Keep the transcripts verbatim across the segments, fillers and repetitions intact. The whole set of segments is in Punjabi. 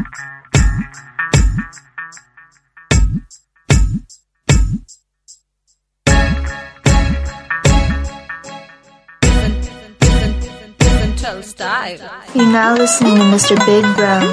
You're now listening to Mister Big Brown.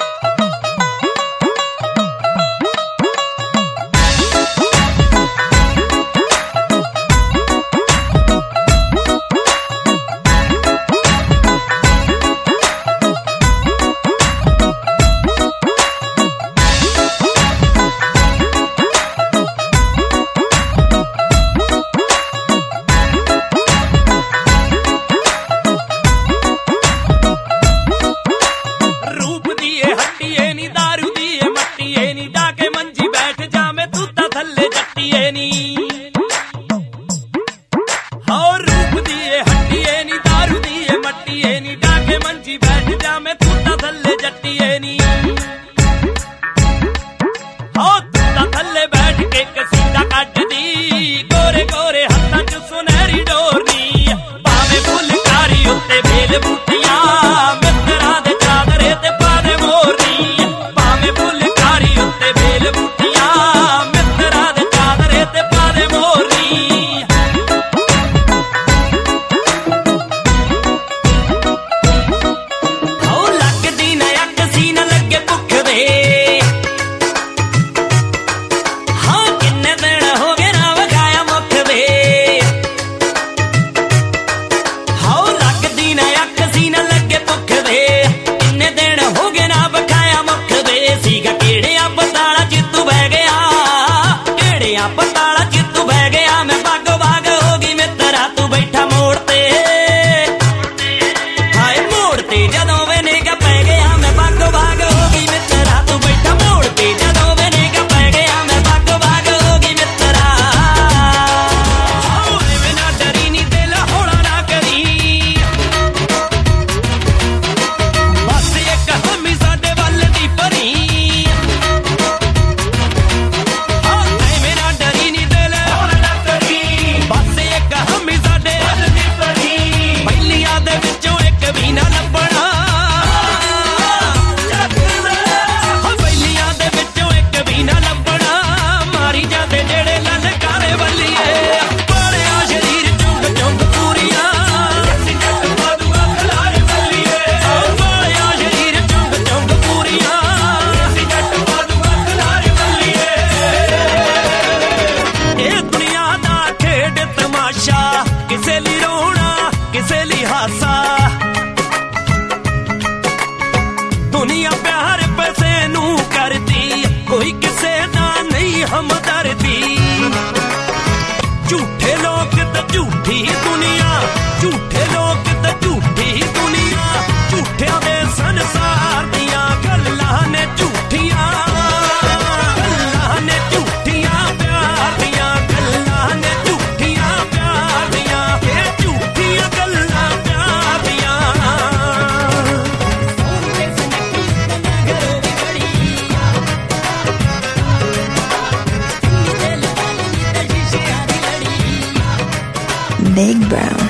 Big Brown.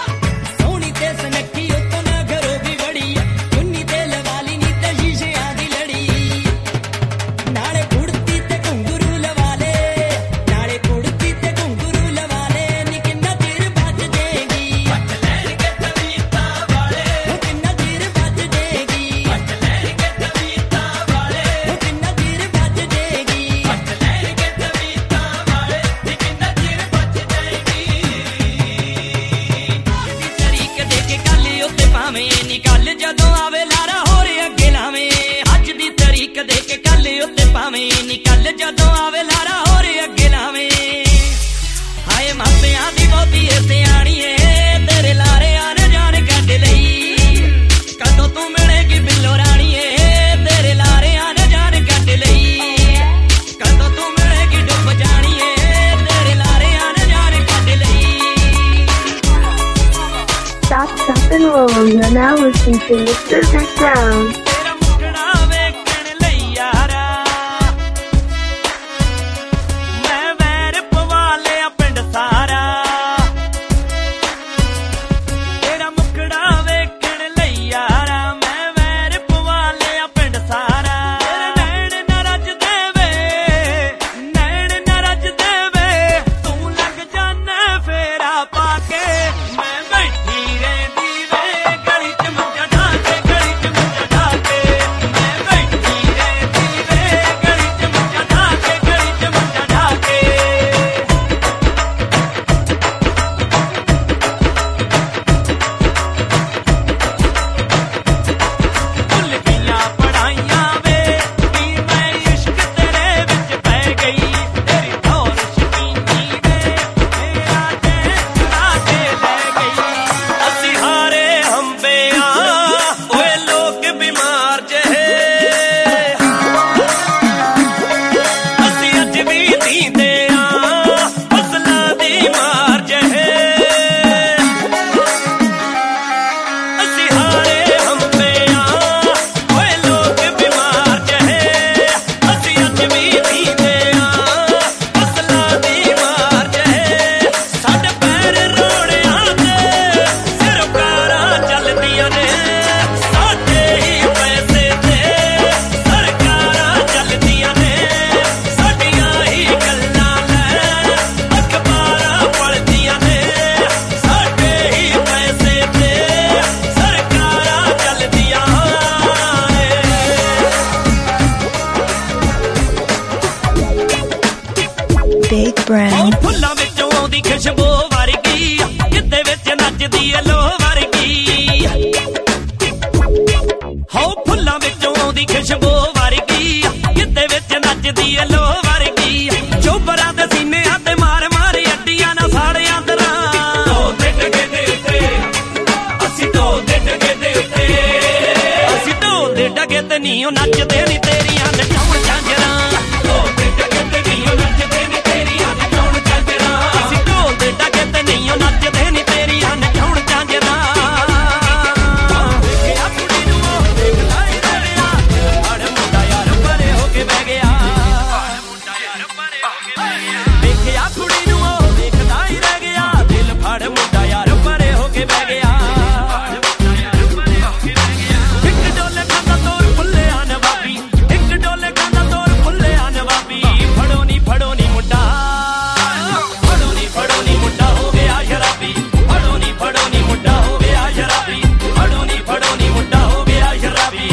You're now listening to Mister Big Brown. ਸਾਰਾ Brown. ਫੁੱਲਾਂ ਵਿੱਚੋਂ ਆਉਂਦੀ ਖੁਸ਼ਬੂ ਵਰਗੀ ਕਿਤੇ ਵਿੱਚ ਨੱਚਦੀ ਏ ਲੋ ਵਰਗੀ ਹੋ ਫੁੱਲਾਂ ਵਿੱਚੋਂ ਆਉਂਦੀ ਖੁਸ਼ਬੂ ਵਰਗੀ ਕਿਤੇ ਵਿੱਚ ਨੱਚਦੀ ਏ ਲੋ ਵਰਗੀ ਚੋਬਰਾਂ ਦੇ ਸੀਨਿਆਂ ਤੇ ਮਾਰ ਮਾਰ ਅੱਡੀਆਂ ਨਾ ਸਾੜਿਆਂ ਦਰਾਂ ਢੋਲ ਦੇ ਡਗੇ ਦੇ ਉੱਤੇ ਅਸੀਂ ਢੋਲ ਦੇ ਡਗੇ ਦੇ ਉੱਤੇ ਅਸੀਂ ਢੋਲ ਦੇ ਡਗੇ ਤੇ ਨੀ ਉਹ ਨੱਚਦੇ ਨੀ ਤੇਰੀਆਂ ਨਚਾਉਣ ਝਾਂਜਰਾਂ ਢੋਲ ਦੇ ਡਗੇ ਤੇ ਨੀ ਉਹ ਨੱਚਦੇ ਨੀ ਤੇਰੀਆਂ ਨਚਾਉਣ ਝਾਂਜਰਾਂ ਅਸੀਂ ਢੋਲ ਦੇ ਡਗੇ ਤੇ ਨੀ ਉਹ ਨੱਚਦੇ ਨੀ ਤੇਰੀਆਂ ਨਚਾਉਣ ਝਾਂਜਰਾਂ ਵੇਖਿਆ ਕੁੜੀ ਨੂੰ ਉਹ ਦੇਖਦਾ ਹੀ ਰਹਿ ਗਿਆ ਅੜ ਮੁੰਡਾ ਯਾਰ ਪਰੇ ਹੋ ਕੇ ਬਹਿ ਗਿਆ ਅੜ ਮੁੰਡਾ ਯਾਰ ਪਰੇ ਹੋ ਕੇ ਬਹਿ ਗਿਆ ਵੇਖਿਆ ਕੁੜੀ ਨੂੰ ਉਹ ਦੇਖਦਾ ਹੀ ਰਹਿ ਗਿਆ ਦਿਲ ਫੜ ਮੁੰਡਾ ਯਾਰ ਪਰੇ ਹੋ ਕੇ ਬਹਿ ਗਿਆ ਇੱਕ ਡੋਲੇ ਖਾਂਦਾ ਤੋਰ ਫੁੱਲਿਆ ਨਵਾਬੀ ਇੱਕ ਡੋਲੇ ਖਾਂਦਾ ਤੋਰ ਫੁੱਲਿਆ ਨਵਾਬੀ ਫੜੋ ਨੀ ਫੜੋ ਨੀ ਮੁੰਡਾ ਫੜੋ ਨੀ ਫੜੋ ਨੀ ਮੁੰਡਾ ਹੋ ਗਿਆ ਸ਼ਰਾਬੀ ਫੜੋ ਨੀ ਫੜੋ ਨੀ ਮੁੰਡਾ ਹੋ ਗਿਆ ਸ਼ਰਾਬੀ ਫੜੋ ਨੀ ਫੜੋ ਨੀ ਮੁੰਡਾ ਹੋ ਗਿਆ ਸ਼ਰਾਬੀ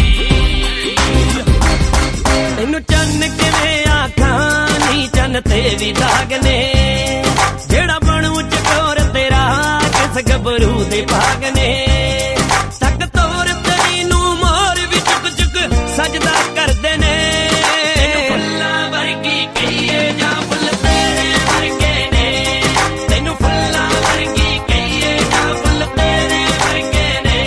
ਤੈਨੂੰ ਚੰਨ ਕਿਵੇਂ ਆਖਾਂ ਨੀ ਚੰਨ ਤੇ ਵੀ ਦਾਗ ਨੇ ਜਿਹੜਾ ਬਣੂ ਚਕੋਰ ਤੇਰਾ ਕਿਸ ਗੱਭਰੂ ਦੇ ਭਾਗ ਨੇ ਤੱਕ ਤੋਰ ਤੇਰੀ ਨੂੰ ਮੋਰ ਵੀ ਚੁੱਕ ਚੁੱਕ ਸਜਦਾ ਕਰਦੇ ਨੇ ਫੁੱਲਾਂ ਵਰਗੀ ਕਹੀਏ ਜਾਂ ਫੁੱਲ ਤੇਰੇ ਵਰਗੇ ਨੇ ਤੈਨੂੰ ਫੁੱਲਾਂ ਵਰਗੀ ਕਹੀਏ ਜਾਂ ਫੁੱਲ ਤੇਰੇ ਵਰਗੇ ਨੇ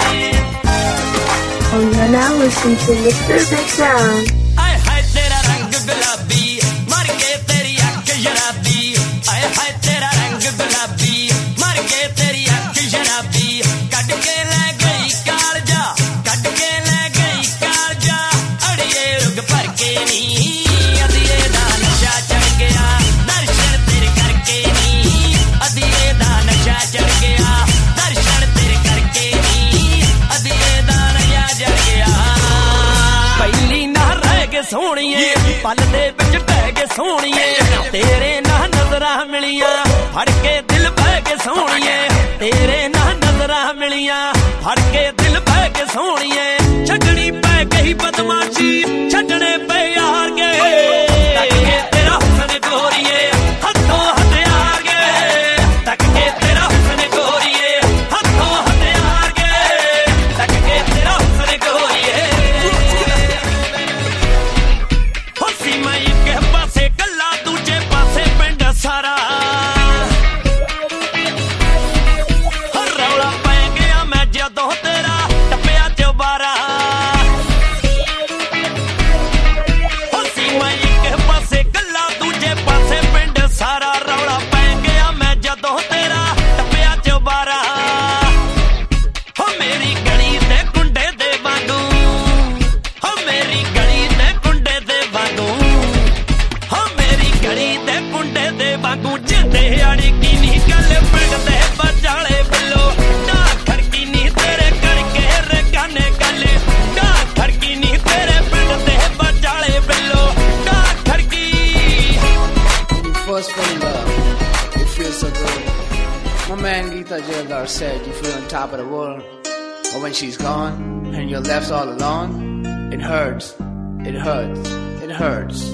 Oh, you're now listening to Mister Big Brown. ਆਏ ਹਾਏ ਤੇਰਾ ਰੰਗ ਗੁਲਾਬੀ ਮਰ ਕੇ ਤੇਰੀ ਅੱਖ ਸ਼ਰਾਬੀ ਆਏ ਹਾਏ ਤੇਰਾ ਰੰਗ ਗੁਲਾਬੀ ਮਰ ਕੇ ਤੇਰੀ ਅੱਖ ਸ਼ਰਾਬੀ ਕੱਢ ਕੇ ਲੈ ਗਈ ਕਾਲਜਾ ਕੱਢ ਕੇ ਲੈ ਗਈ ਕਾਲਜਾ ਅੜੀਏ ਰੁਗ ਭਰ ਕੇ ਨੀ ਅਧੀਏ ਦਾ ਨਸ਼ਾ ਚੜ ਗਿਆ ਦਰਸ਼ਨ ਤੇਰੇ ਕਰਕੇ ਨੀ ਅਧੀਏ ਦਾ ਨਸ਼ਾ ਚੜ ਗਿਆ ਦਰਸ਼ਨ ਤੇਰੇ ਕਰਕੇ ਨੀ ਅਧੀਏ ਦਾ ਨਸ਼ਾ ਚੜ ਗਿਆ ਪਹਿਲੀ ਨਾ ਰਹਿ ਕੇ ਸੋਹਣੀਏ ਪਲ ਦੇ ਵਿੱਚ ਬਹਿ ਕੇ ਸੋਹਣੀਏ ਤੇਰੇ ਨਾਲ ਨਜ਼ਰਾਂ ਮਿਲੀਆਂ ਫੜ ਕੇ ਦਿਲ ਬਹਿ ਕੇ ਸੋਹਣੀਏ ਤੇਰੇ ਨਾਲ ਨਜ਼ਰਾਂ ਮਿਲੀਆਂ ਫੜ ਕੇ ਦਿਲ ਬਹਿ ਕੇ ਸੋਹਣੀਏ ਛੱਡਣੀ ਪੈ ਗਈ ਬਦਮਾਸ਼ੀ ਛੱਡਣੇ ਪਏ ਯਾਰ ਗਏ ਤੱਕ ਕੇ ਤੇਰਾ ਹੁਸਨ ਗੋਰੀਏ ਹੱਥੋਂ ਹਥਿਆਰ ਗਏ ਤੱਕ ਕੇ ਤੇਰਾ ਹੁਸਨ ਗੋਰੀਏ ਹੱਥੋਂ ਹਥਿਆਰ ਗਏ ਤੱਕ ਕੇ ਤੇਰਾ ਹੁਸਨ ਗੋਰੀਏ ਹੋਸੀ ਮੈਂ ਇੱਕ ਪਾਸੇ ਕੱਲਾ ਦੂਜੇ ਪਾਸੇ ਪਿੰਡ ਸਾਰਾ ਹਰ ਰੌਲਾ ਪੈ ਗਿਆ ਮੈਂ ਜਦੋਂ ਤੇਰਾ ਟੱਪਿਆ ਚੁਬਾਰਾ ਹੋਸੀ ਮੈਂ ਇੱਕ ਪਾਸੇ ਕੱਲਾ ਦੂਜੇ ਪਾਸੇ ਪਿੰਡ ਸਾਰਾ ਰੌਲਾ ਪੈ ਗਿਆ ਮੈਂ ਜਦੋਂ ਤੇਰਾ ਟੱਪਿਆ ਚੁਬਾਰਾ ਹੋ ਮੇਰੀ ਗਲੀ ਦੇ ਕੁੰਡੇ ਦੇ ਵਾਂਗੂ ਹੋ ਮੇਰੀ ਗਲੀ ਦੇ ਕੁੰਡੇ ਦੇ ਵਾਂਗੂ ਹੋ ਮੇਰੀ ਗਲੀ ਦੇ ਕੁੰਡੇ ਦੇ ਵਾਂਗੂ ਜਿੰਦੇ ਆੜੀ ਕੀ ਨਹੀਂ ਗੱਲ ਪਿੰਡ ਦੇ ਬਜਾਲੇ ਵੱਲੋਂ ਡਾ ਖੜਕੀ ਨਹੀਂ ਤੇਰੇ ਕਰਕੇ ਰਗਾਨੇ ਗੱਲ ਡਾ ਖੜਕੀ ਨਹੀਂ ਤੇਰੇ ਪਿੰਡ ਦੇ ਬਜਾਲੇ ਵੱਲੋਂ ਡਾ ਖੜਕੀ When you first fall in love, it feels so good. My man Geeta Jairdar said you feel on top of the world. But when she's gone and you're left all alone, it hurts, it hurts, it hurts.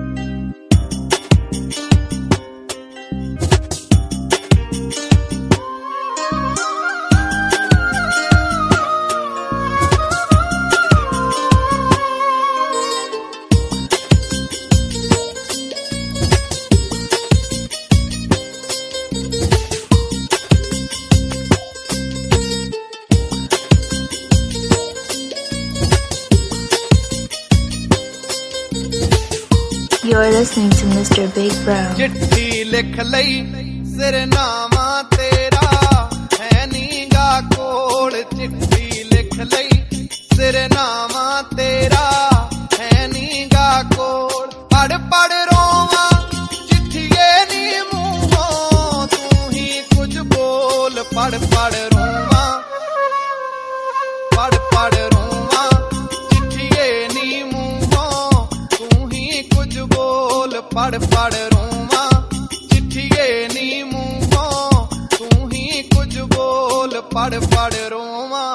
You're listening to Mister Big Brown. ਚਿੱਠੀ ਲਿਖ ਲਈ ਸਿਰਨਾਮਾ ਤੇਰਾ ਹੈ ਨੀਗਾ ਕੋਲ ਚਿੱਠੀ ਲਿਖ ਲਈ ਸਿਰਨਾਮਾ ਤੇਰਾ ਹੈ ਨੀਗਾ ਕੋਲ ਪੜ ਪੜ ਰੋਵਾਂ ਚਿੱਠੀਏ ਨੀ ਮੂੰਹੋਂ ਤੂੰ ਹੀ ਕੁਝ ਬੋਲ ਪੜ ਪੜ ਰੋਵਾਂ ਪੜ ਪੜ ਰੋਵਾਂ ਚਿੱਠੀਏ ਨੀ ਮੂੰਹੋਂ ਤੂੰ ਹੀ ਕੁਝ ਬੋਲ ਪੜ ਪੜ ਰੋਵਾਂ ਚਿੱਠੀਏ ਨੀ ਮੂੰਹੋਂ ਤੂੰ ਹੀ ਕੁਝ ਬੋਲ ਪੜ ਪੜ ਰੋਵਾਂ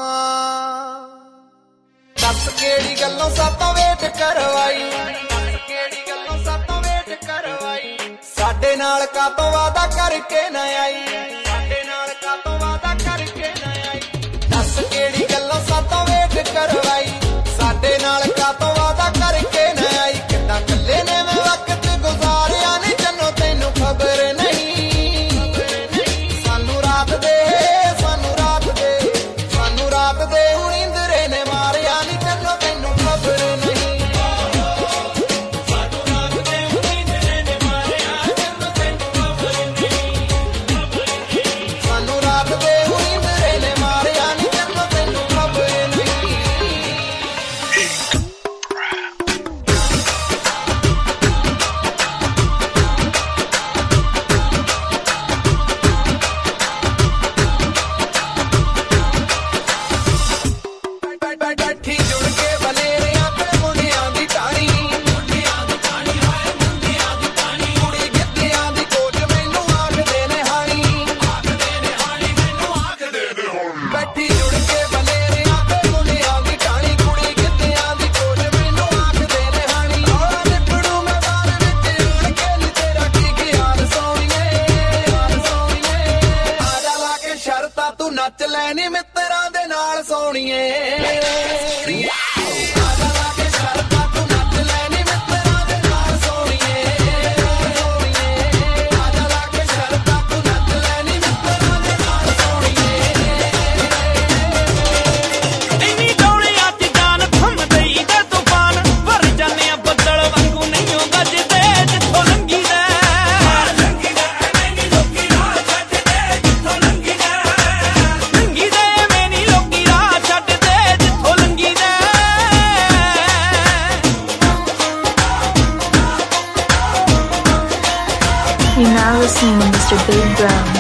ਦੱਸ ਕਿਹੜੀ ਗੱਲੋਂ ਸਾਤੋਂ ਵੇਟ ਕਰਵਾਈ ਦੱਸ ਕਿਹੜੀ ਗੱਲੋਂ ਸਾਤੋਂ ਵੇਟ ਕਰਵਾਈ ਸਾਡੇ ਨਾਲ ਕਾਤੋਂ ਵਾਦਾ ਕਰਕੇ ਨਾ ਆਈ, ਸਾਡੇ ਨਾਲ ਕਾਤੋਂ ਵਾਦਾ ਕਰਕੇ ਨਾ ਆਈ। ਦੱਸ ਕਿਹੜੀ ਗੱਲੋਂ ਸਾਤੋਂ ਵੇਟ ਕਰਵਾਈ, ਸਾਡੇ ਨਾਲ ਕਾਤੋਂ ਵਾਦਾ ਕਰਕੇ ਨਾ ਆਈ। ਕਿੱਦਾਂ ਕੱਲੇ ਨੇ ਮੈਂ ਵਕਤ ਗੁਜ਼ਾਰਿਆ ਨੀ ਜੰਨੋ ਤੈਨੂੰ ਖਬਰ ਨਹੀਂ। ਸਾਨੂੰ ਰਾਤ ਦੇ ਸਾਨੂੰ ਰਾਤ ਦੇ ਸਾਨੂੰ ਰਾਤ ਦੇ ਉਰਿੰਦਰੇ ਨੇ ਮਾਰਿਆ ਨੀ ਜੰਨੋ ਤੈਨੂੰ ਖਬਰ ਨਹੀਂ। ਨੱਚ ਲੈਣੀ ਮਿੱਤਰਾਂ ਦੇ ਨਾਲ ਸੋਹਣੀਏ। You're now listening to Mister Big Brown.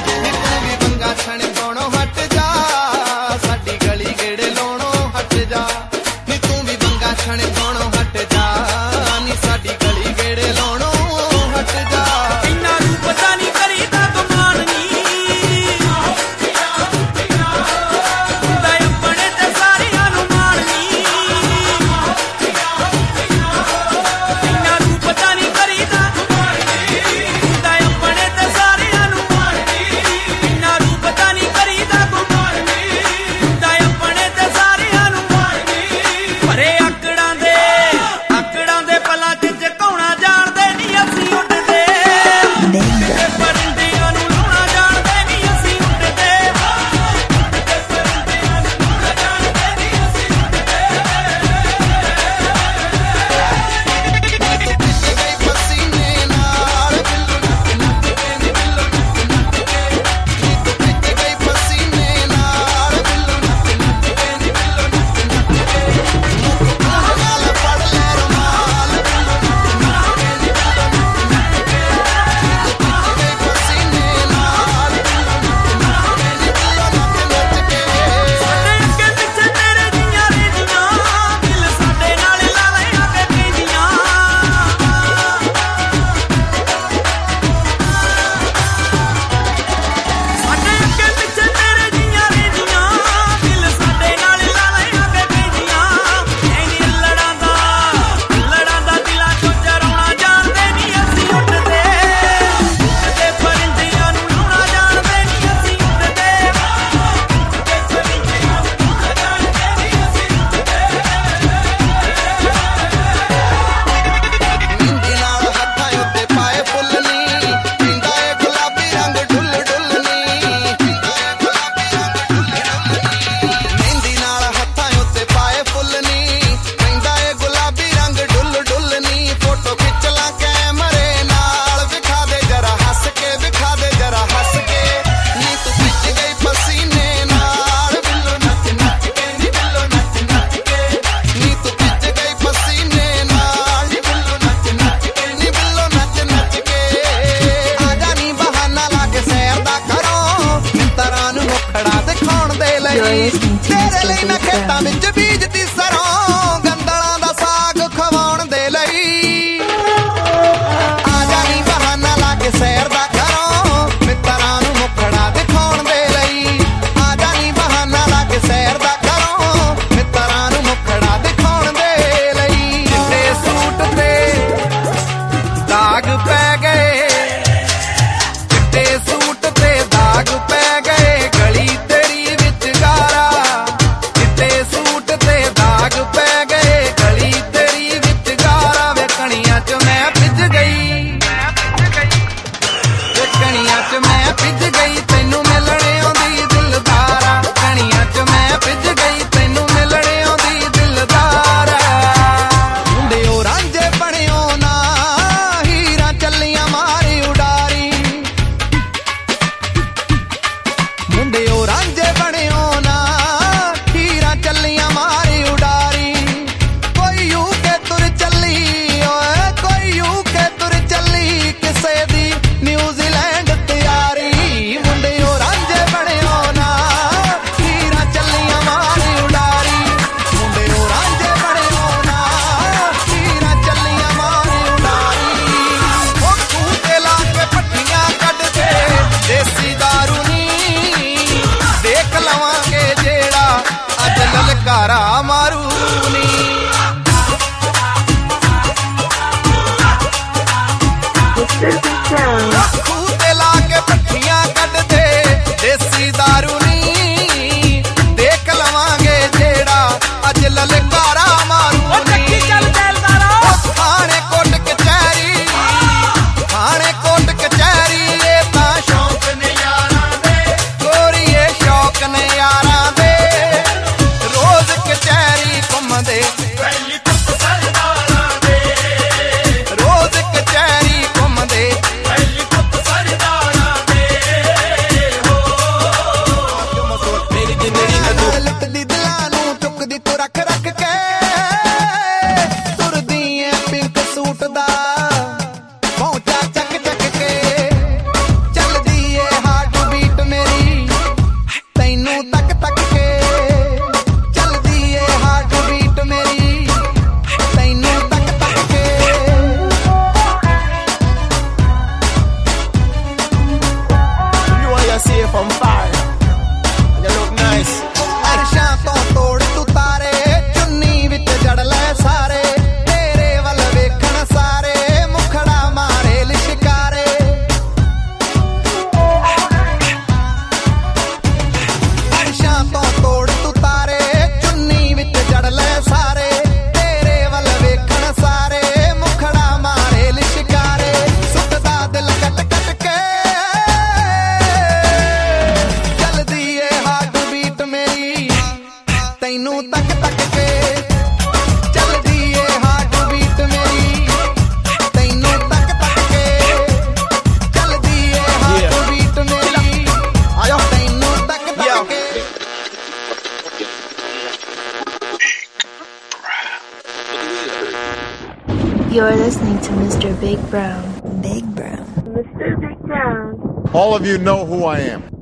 You're listening to Mister Big Brown. Big Brown. Mister Big Brown. All of you know who I am.